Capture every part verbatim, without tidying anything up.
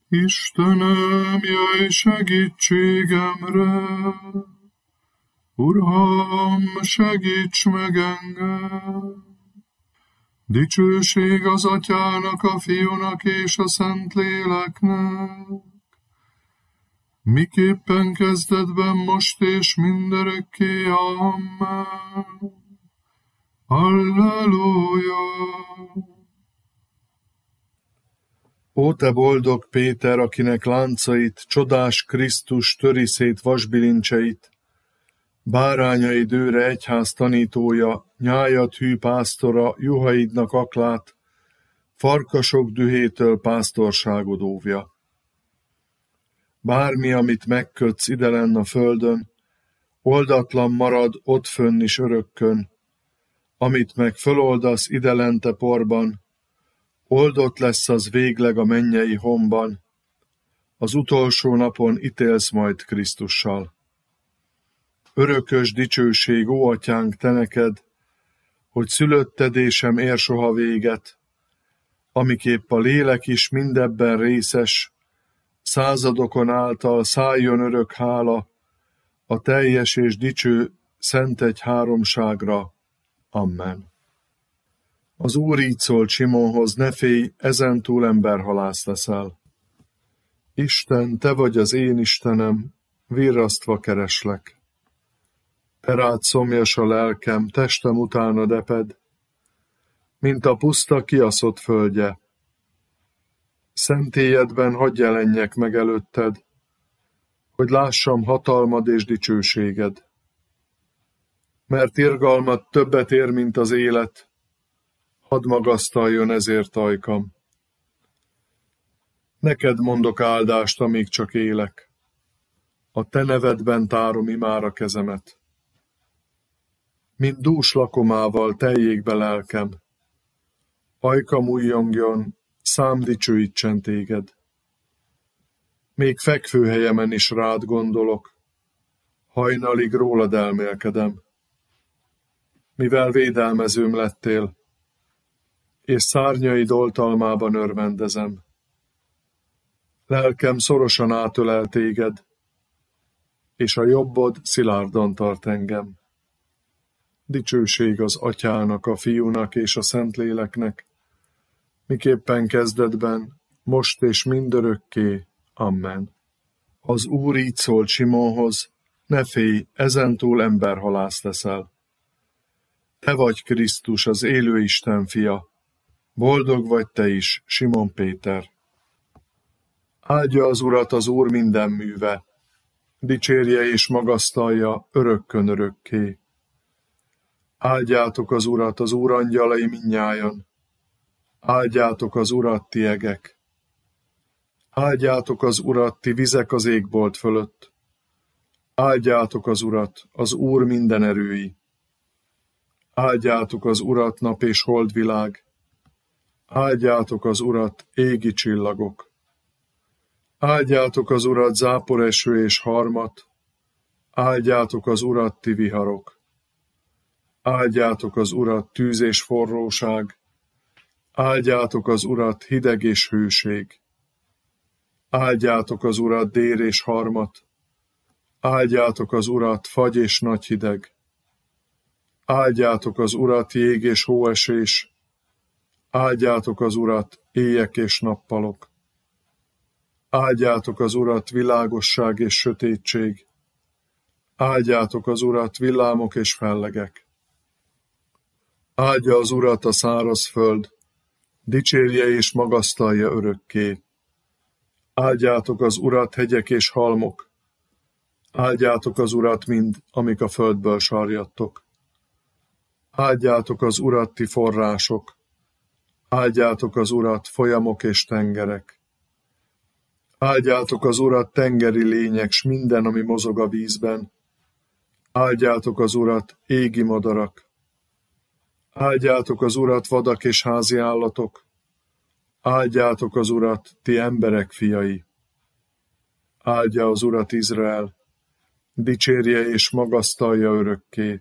Istenem, jöjj segítségemre! Uram, segíts meg engem! Dicsőség az Atyának, a Fiúnak és a Szentléleknek, miképpen kezdetben, most és mindörökké. Amen. Halleluja! Ó, te boldog Péter, akinek láncait csodás Krisztus töri szét vasbilincseit, bárányaid őre egyház tanítója, nyájad hű pásztora, juhaidnak aklát, farkasok dühétől pásztorságod óvja. Bármi, amit megkötsz idelenn a földön, oldatlan marad ott fönn is örökkön, amit meg föloldasz idelente porban, oldott lesz az végleg a mennyei homban, az utolsó napon ítélsz majd Krisztussal. Örökös dicsőség, ó Atyánk, te neked, hogy szülöttedésem ér soha véget, amiképp a lélek is mindebben részes, századokon által szálljon örök hála a teljes és dicső szentegy háromságra. Amen. Az Úr így szólt Simonhoz: ne félj, ezentúl emberhalász leszel. Isten, te vagy az én Istenem, virrasztva kereslek. Te rád szomjas a lelkem, testem utánad eped, mint a puszta kiaszott földje. Szentélyedben hadd jelenjek meg előtted, hogy lássam hatalmad és dicsőséged. Mert irgalmad többet ér, mint az élet, hadd magasztaljon ezért ajkam. Neked mondok áldást, amíg csak élek, a te nevedben tárom imára kezemet. Mint dús lakomával teljék be lelkem, ajkam újjongjon, szám dicsőítsen téged. Még fekvőhelyemen is rád gondolok, hajnalig rólad elmélkedem. Mivel védelmezőm lettél, és szárnyaid oltalmában örvendezem. Lelkem szorosan átölel téged, és a jobbod szilárdan tart engem. Dicsőség az Atyának, a Fiúnak és a Szentléleknek, miképpen kezdetben, most és mindörökké. Amen. Az Úr így szólt Simonhoz: ne félj, ezentúl emberhalász leszel. Te vagy Krisztus, az élő Isten fia. Boldog vagy te is, Simon Péter. Áldja az Urat az Úr minden műve, dicsérje és magasztalja örökkön örökké. Áldjátok az Urat, az Úr angyalai mindnyájan, áldjátok az Urat, ti egek. Áldjátok az Urat, ti vizek az égbolt fölött, áldjátok az Urat, az Úr minden erői. Áldjátok az Urat, nap és holdvilág, áldjátok az Urat, égi csillagok. Áldjátok az Urat, záporeső és harmat, áldjátok az Urat, ti viharok. Áldjátok az Urat, tűz és forróság, áldjátok az Urat, hideg és hőség. Áldjátok az Urat, dér és harmat, áldjátok az Urat, fagy és nagy hideg. Áldjátok az Urat, jég és hóesés, áldjátok az Urat, éjek és nappalok. Áldjátok az Urat, világosság és sötétség, áldjátok az Urat, villámok és fellegek. Áldja az Urat a száraz föld, dicsérje és magasztalja örökké. Áldjátok az Urat, hegyek és halmok, áldjátok az Urat mind, amik a földből sarjadtok. Áldjátok az Urat, ti források, áldjátok az Urat, folyamok és tengerek. Áldjátok az Urat, tengeri lények, s minden, ami mozog a vízben. Áldjátok az Urat, égi madarak. Áldjátok az Urat, vadak és házi állatok. Áldjátok az Urat, ti emberek fiai. Áldja az Urat Izrael, dicsérje és magasztalja örökké.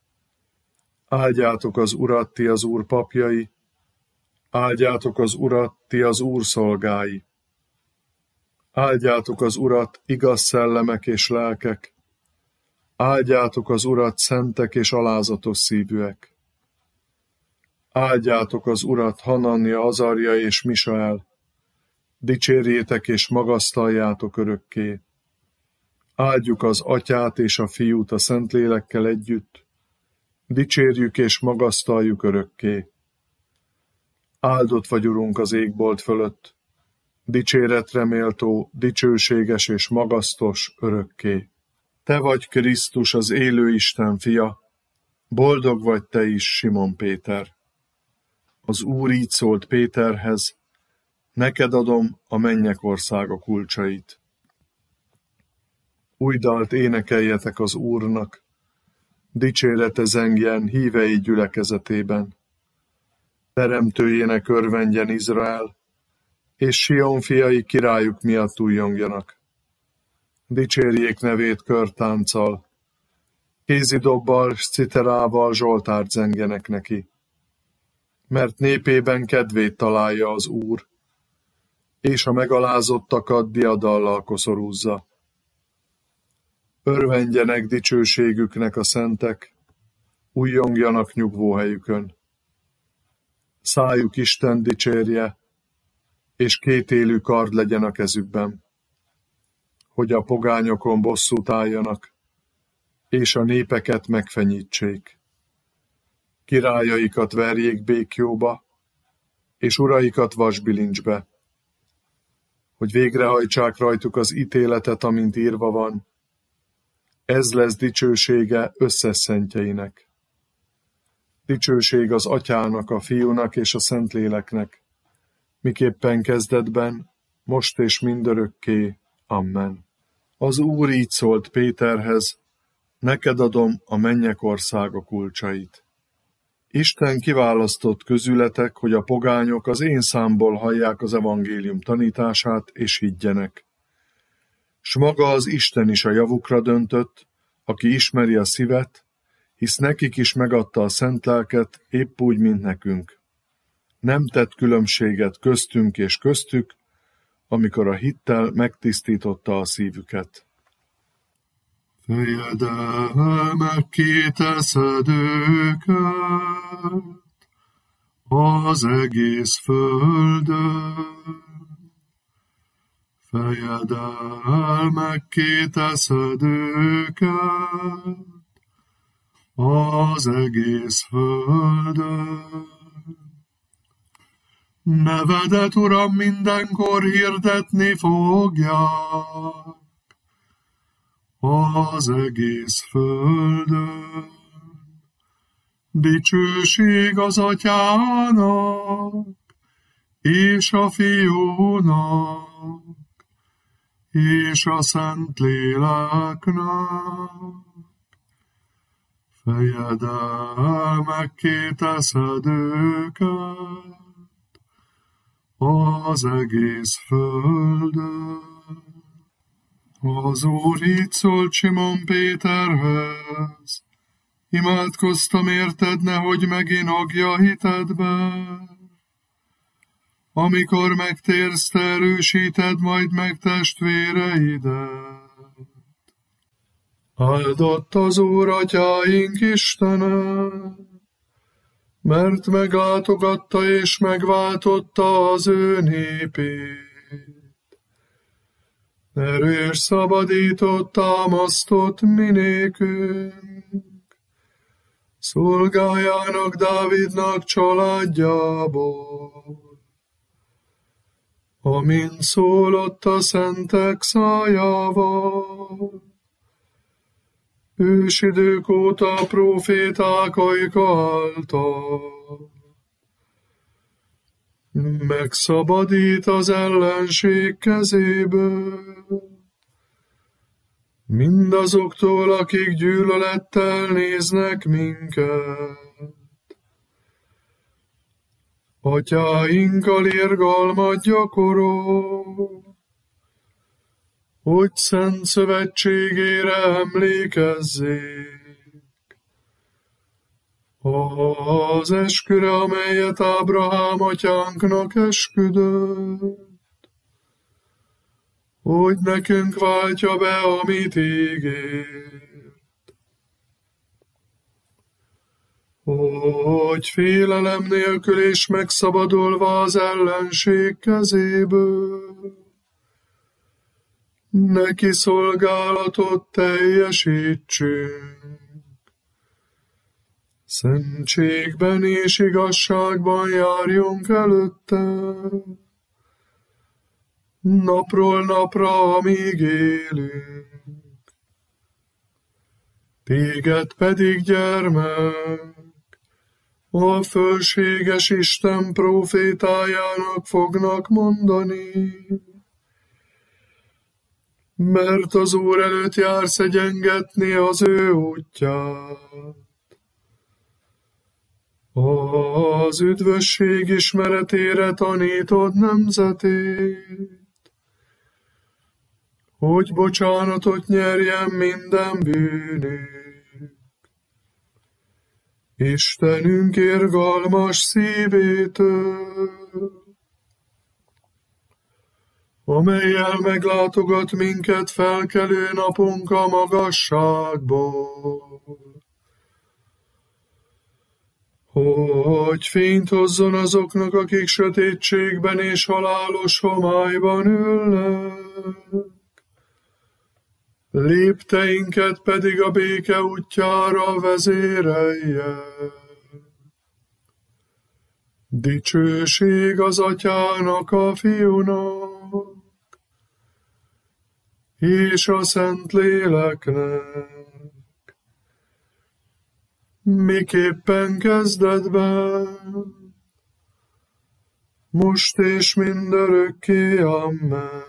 Áldjátok az Urat, ti az Úr papjai, áldjátok az Urat, ti az Úr szolgái. Áldjátok az Urat, igaz szellemek és lelkek, áldjátok az Urat, szentek és alázatos szívűek. Áldjátok az Urat, Hanania, Azarja és Misael, dicsérjétek és magasztaljátok örökké. Áldjuk az Atyát és a Fiút a Szentlélekkel együtt, dicsérjük és magasztaljuk örökké. Áldott vagy, Urunk, az égbolt fölött, dicséretre méltó, dicsőséges és magasztos örökké. Te vagy Krisztus, az élő Isten fia, boldog vagy te is, Simon Péter. Az Úr így szólt Péterhez, neked adom a mennyek országa kulcsait. Új dalt énekeljetek az Úrnak, dicsérete zengjen hívei gyülekezetében. Teremtőjének örvendjen Izrael, és Sion fiai királyuk miatt újjongjanak. Dicsérjék nevét körtánccal, kézidobbal s citerával zsoltárt zengjenek neki. Mert népében kedvét találja az Úr, és a megalázottakat diadallal koszorúzza. Örvendjenek dicsőségüknek a szentek, újjongjanak nyugvóhelyükön. Szájuk Isten dicsérje, és kétélű kard legyen a kezükben, hogy a pogányokon bosszút álljanak, és a népeket megfenyítsék. Királyaikat verjék békjóba, és uraikat vasbilincsbe, hogy végrehajtsák rajtuk az ítéletet, amint írva van. Ez lesz dicsősége összes szentjeinek. Dicsőség az Atyának, a Fiúnak és a Szentléleknek, miképpen kezdetben, most és mindörökké. Amen. Az Úr így szólt Péterhez, neked adom a mennyek országa kulcsait. Isten kiválasztott közületek, hogy a pogányok az én számból hallják az evangélium tanítását, és higgyenek. S maga az Isten is a javukra döntött, aki ismeri a szívet, hisz nekik is megadta a szent lelket, épp úgy, mint nekünk. Nem tett különbséget köztünk és köztük, amikor a hittel megtisztította a szívüket. Fejedelmek kiteszed őket az egész földön. Fejedelmek kiteszed őket az egész földön. Nevedet, Uram, mindenkor hirdetni fogják az egész földön. Dicsőség az Atyának és a Fiúnak és a Szentléleknek. Fejedelmek kiteszed őket az egész földön. Az Úr így szólt Simon Péterhez, imádkoztam érted, nehogy meginogja hitedbe. Amikor megtérsz, te erősíted majd meg testvéreidet. Áldott az Úr atyáink Istene, mert meglátogatta és megváltotta az ő népét. Erős szabadított, támasztott minékünk, szolgájának Dávidnak családjából. Amint szólott a szentek szájával, ősidők óta a próféták ajka által. Megszabadít az ellenség kezéből, mindazoktól, akik gyűlölettel néznek minket. Atyáinkkal irgalmat gyakorol, hogy szent szövetségére emlékezzék. Az esküre, amelyet Ábrahám atyánknak esküdött, hogy nekünk váltja be, amit ígért. Hogy félelem nélkül és megszabadulva az ellenség kezéből, neki szolgálatot teljesítsünk. Szentségben és igazságban járjunk előtte, napról napra, amíg élünk. Téged pedig, gyermek, a fölséges Isten prófétájának fognak mondani, mert az Úr előtt jársz egyengetni az ő útját. Az üdvösség ismeretére tanítod nemzetét, hogy bocsánatot nyerjen minden bűnük. Istenünk irgalmas szívétől, amellyel meglátogat minket felkelő napunk a magasságból, hogy fényt hozzon azoknak, akik sötétségben és halálos homályban ülnek, lépteinket pedig a béke útjára vezérelje. Dicsőség az Atyának, a Fiúnak, és a Szentléleknek, miképpen kezdetben, most és mindörökké. Amen.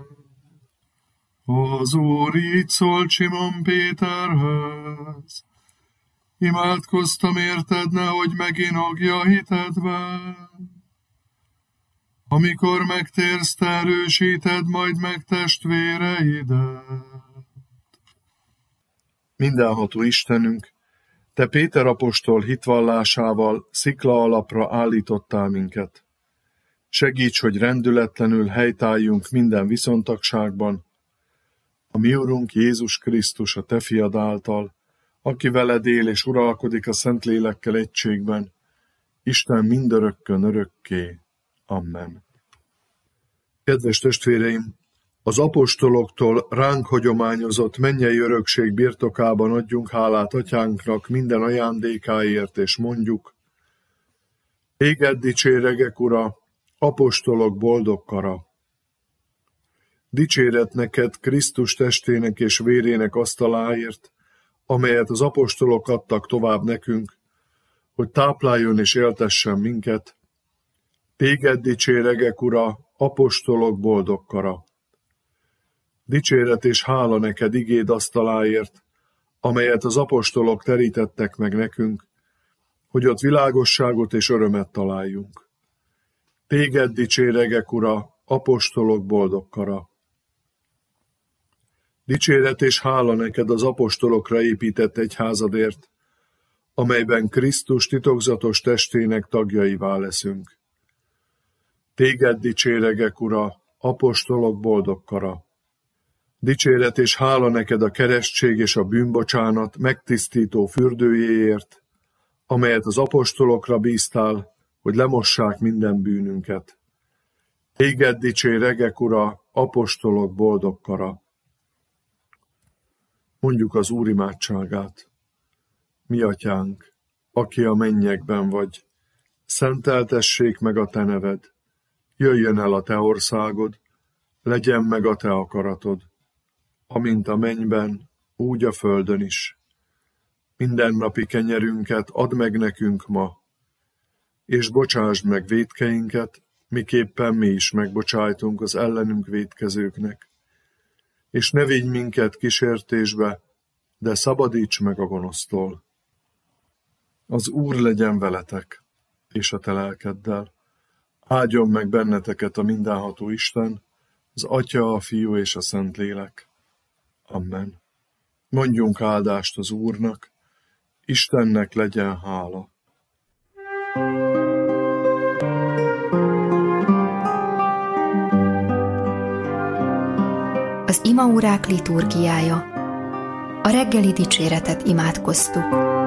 Az Úr így szólt Simon Péterhez: imádkoztam érted, nehogy meginogja hitedben. Amikor megtérsz, te erősíted majd meg testvéreidet. Mindenható Istenünk, te Péter apostol hitvallásával szikla alapra állítottál minket. Segíts, hogy rendületlenül helytálljunk minden viszontagságban, a mi Urunk Jézus Krisztus, a te fiad által, aki veled él és uralkodik a Szentlélekkel egységben, Isten mindörökkön örökké. Amen. Kedves testvéreim, az apostoloktól ránk hagyományozott mennyei örökség birtokában adjunk hálát Atyánknak minden ajándékáért, és mondjuk: téged dicséregek, Ura, apostolok boldog kara. Dicséret neked Krisztus testének és vérének asztaláért, amelyet az apostolok adtak tovább nekünk, hogy tápláljon és éltessen minket. Téged dicséregek, Ura, apostolok boldog kara. Dicséret és hála neked igéd asztaláért, amelyet az apostolok terítettek meg nekünk, hogy ott világosságot és örömet találjunk. Téged dicséregek, Ura, apostolok boldog kara. Dicséret és hála neked az apostolokra épített egyházadért, amelyben Krisztus titokzatos testének tagjaivá leszünk. Téged dicséregek, Ura, apostolok boldog kara. Dicséret és hála neked a keresztség és a bűnbocsánat megtisztító fürdőjéért, amelyet az apostolokra bíztál, hogy lemossák minden bűnünket. Téged dicséregek, Ura, apostolok boldog kara. Mondjuk az Úr imádságát. Mi Atyánk, aki a mennyekben vagy, szenteltessék meg a te neved, jöjjön el a te országod, legyen meg a te akaratod, amint a mennyben, úgy a földön is. Mindennapi kenyerünket add meg nekünk ma, és bocsásd meg vétkeinket, miképpen mi is megbocsájtunk az ellenünk vétkezőknek. És ne vigy minket kísértésbe, de szabadíts meg a gonosztól. Az Úr legyen veletek, és a te lelkeddel. Áldjon meg benneteket a mindenható Isten, az Atya, a Fiú és a Szentlélek. Amen. Mondjunk áldást az Úrnak, Istennek legyen hála. Az imaórák liturgiája. A reggeli dicséretet imádkoztuk.